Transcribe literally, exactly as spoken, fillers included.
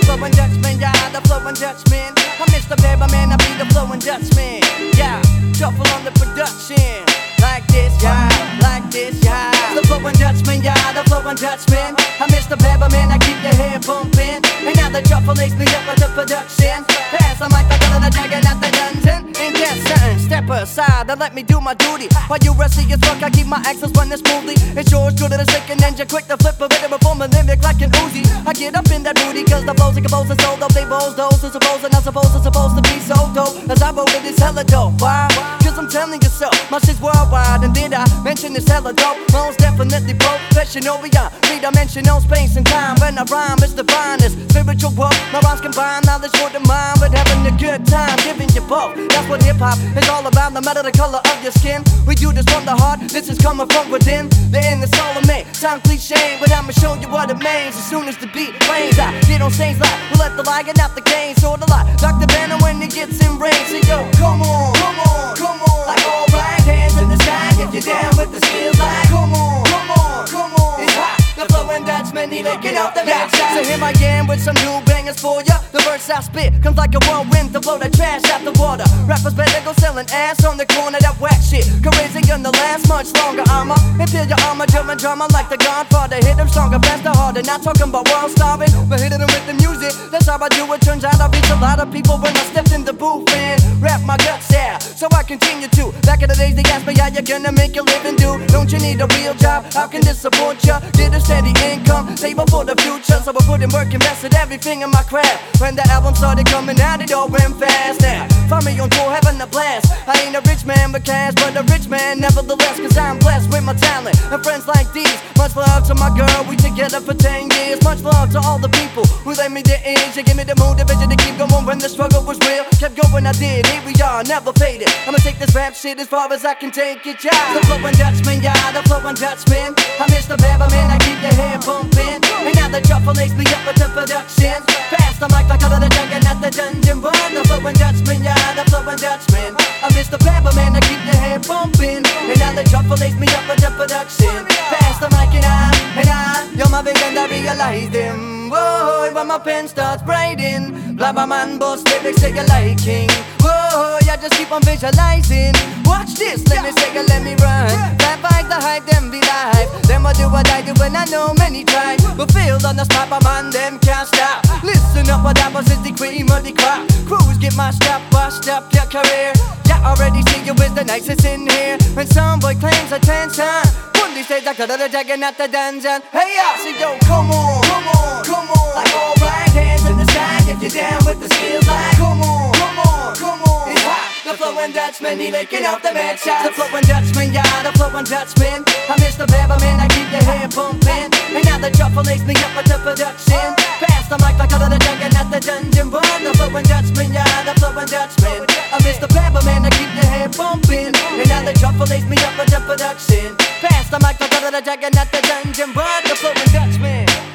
flowing Dutchman, yeah, the flowing Dutchman. I'm Mister Pepperman, I be the flowing Dutchman. Yeah, shuffle on the production. Like this, yeah, like this, yeah. The flowing Dutchman, yeah, the flowing Dutchman. I'm Mister Pepperman, I keep your head pumping. And now the truffle lays me up with the production. Pass the mic like the dragon at the dungeon. Ain't that something? Step aside and let me do my duty. While you rusty as fuck, I keep my axles running smoothly. It's yours, good at a second engine, quick to flip a bit of a form a limbic like an Uzi. I get up in that booty, cause the flows and compose and sold up. They bows, those who suppose and not supposed to supposed to be so dope. As I roll with this hella dope, why? Cause I'm telling you so, my shit's worldwide. And did I mention this hella dope? Most definitely professional, beyond three-dimensional space and time. When I rhyme, it's the finest spiritual world. My rhymes combine knowledge for the mind, but having a good time, giving you both. That's what hip-hop is all about, no matter the color of your skin. We do this from the heart, this is coming from within. The end is all of me, sound cliche, but I'ma show you what it means. As soon as the beat plays, I get on stage like we'll let the lion out the cane, sorta like Doctor Banner when he gets in rain. So yo, come on, come on, come on. Like all right, hands in the sky if you're down with the skills. Like come on, come on, come on. It's hot, the flowing Dutchman, he licking off the back side. So here I am with some new bangers for ya. The verse I spit comes like a whirlwind to blow the trash out the water. Rappers better go selling ass on the corner, that whack shit. Cause ain't gonna last much longer. I'ma impale your armor, German drama like the Godfather. Hit them stronger, faster, harder. Not talking about world starving, but hitting them with the music. That's how I do it. Turns out I reach a lot of people when I step in the booth and rap my guts out. So I continue to. Back in the days they asked me how you gonna make your living, dude. Don't you need a real job? How can this support ya? Get a steady income, save up for the future. So I put in work, invested everything in my craft. When the album started coming out, it all went fast. Now find me on tour, having a blast. I ain't a rich man with cash, but a rich man nevertheless. Cause I'm blessed with my talent and friends like these. Much love to my girl, we together for ten years. Much love to all the people who lend me their ears. You give me the motivation to keep going when the struggle was real. Kept going, I did, here we are, never faded. I'ma take this rap shit as far as I can take it, yeah. The flowing Dutchman, yeah, the flowing Dutchman. I'm Mister Pepperman, I keep your head pumping. And now the truffle lays me up with the production. Pass the mic like out of the dragon at the dungeon. But the flowing Dutchman, yeah, the flowing Dutchman. I'm Mister Pepperman, I keep your head pumping. And now the truffle lays me up with the production. Pass the mic and I, and I, you're my vision, I realize them. Whoa, when my pen starts writing, blabber man boss lyrics say you like king. Whoa, I just keep on visualizing. Watch this, let me say it, let me run. That fight the hype, them be live. Then I do what I do when I know many try. But feel on the spot, my man, them can't stop. Listen up, what happens is the cream of the crop. Crews get mashed up, washed up your career. Yeah, already see you is the nicest in here. When some boy claims attention, one these days I got the dragon at the dungeon. Hey, I see yo, come on, come on, come on. Like all right, hands in the sky if you're down with the skills. Like come on, come on, come on. It's hot, the flowing Dutchman, he licking off the bad shots. The flowing Dutchman, yeah, the flowing Dutchman. I'm Mister Pepperman, I keep your head pumping. And now the truffle lays me up with the production. Pass the mic like out of the dragon at the dungeon. But the flowing Dutchman, yeah, the flowing Dutchman. I'm Mister Pepperman, I keep your head pumping. And now the truffle lays me up with the production. Pass the mic like out of the dragon at the dungeon. But the flowing Dutchman.